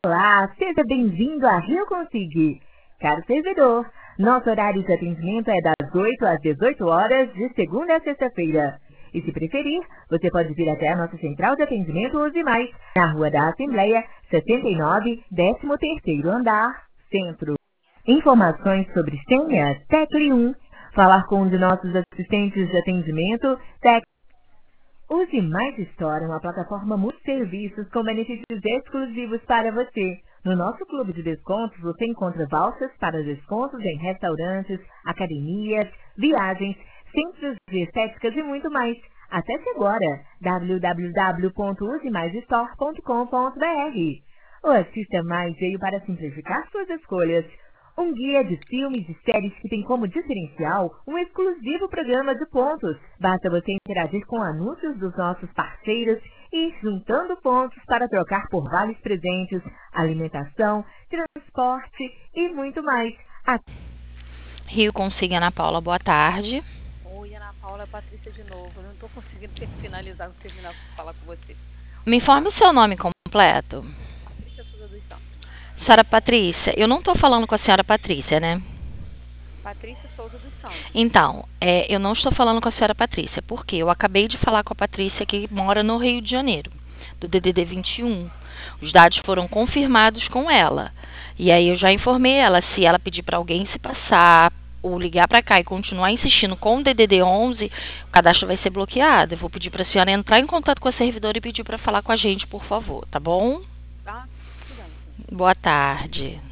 Olá, seja bem-vindo a Rio Consig. Caro servidor, nosso horário de atendimento é das 8 às 18 horas, de segunda a sexta-feira. E se preferir, você pode vir até a nossa central de atendimento Use Mais, na Rua da Assembleia, 69, 13º andar, Centro. Informações sobre senha, tecle 1. Falar com um de nossos assistentes de atendimento, tecle. Use Mais Store, uma plataforma multi-serviços com benefícios exclusivos para você. No nosso clube de descontos, você encontra vouchers para descontos em restaurantes, academias, viagens, centros de estéticas e muito mais. Acesse agora www.usemaisstore.com.br. O Assista Mais veio para simplificar suas escolhas. Um guia de filmes e séries que tem como diferencial um exclusivo programa de pontos. Basta você interagir com anúncios dos nossos parceiros e ir juntando pontos para trocar por vales presentes, alimentação, transporte e muito mais. Rio Consig, Ana Paula, boa tarde. Oi, Ana Paula, é a Patrícia de novo. Eu não estou conseguindo terminar de falar com você. Me informe o seu nome completo. Patrícia Souza dos Santos. Senhora Patrícia, eu não estou falando com a senhora Patrícia, né? Patrícia Souza dos Santos. Então, eu não estou falando com a senhora Patrícia, porque eu acabei de falar com a Patrícia que mora no Rio de Janeiro, do DDD 21. Os dados foram confirmados com ela. E aí eu já informei ela, se ela pedir para alguém se passar ou ligar para cá e continuar insistindo com o DDD 11, o cadastro vai ser bloqueado. Eu vou pedir para a senhora entrar em contato com a servidora e pedir para falar com a gente, por favor, tá bom? Tá? Tudo bem. Boa tarde.